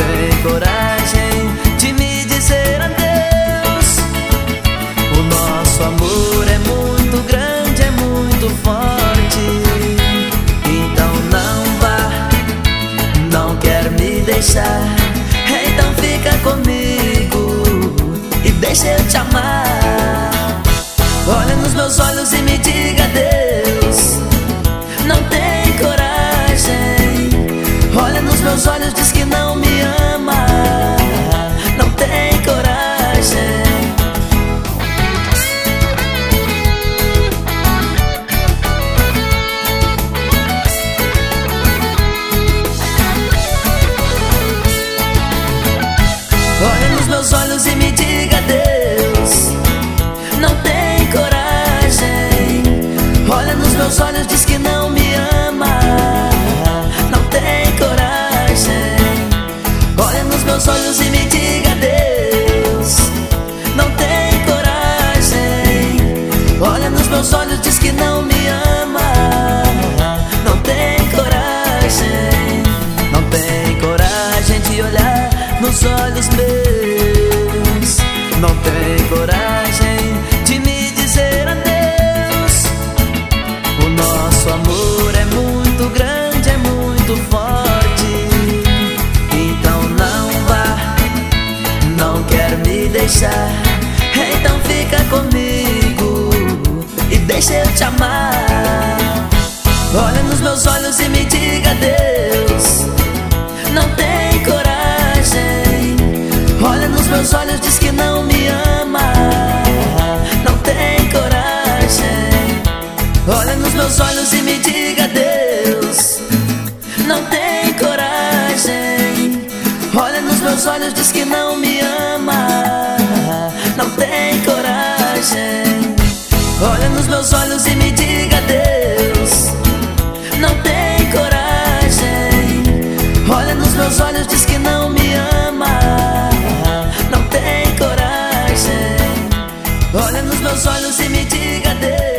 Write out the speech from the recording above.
tem coragem de me dizer adeus. O nosso amor é muito grande, é muito forte. Então não vá, não quer me deixar. Então fica comigo e deixa eu te amar. Olha nos meus olhos e me diga adeus. Não tem coragem. Olha nos meus olhos, diz que não me ama. Não tem coragem. Olha nos meus olhos e me diga adeus. Não tem coragem. Olha nos meus olhos, diz que não me ama. Não tem coragem. Olha nos meus olhos e me diga adeus. Não tem coragem. Olha nos meus olhos, diz que não me ama. Não tem coragem. Não tem coragem de olhar nos olhos meus. Não tem coragem de me dizer adeus. O nosso amor é muito grande, é muito forte. Então não vá, não quer me deixar. Então fica comigo e deixa eu te amar. Olha nos meus olhos e me diga adeus. Não tem coragem. Olha nos meus olhos, diz que não me ama. Não tem coragem. Olha nos meus olhos e me diga adeus. Não tem coragem. Olha nos meus olhos, diz que não me ama. Não tem coragem. Olha nos meus olhos e me diga adeus. Não tem coragem. Olha nos meus olhos, diz que não me ama. Não tem coragem. Olha nos meus olhos e me diga adeus.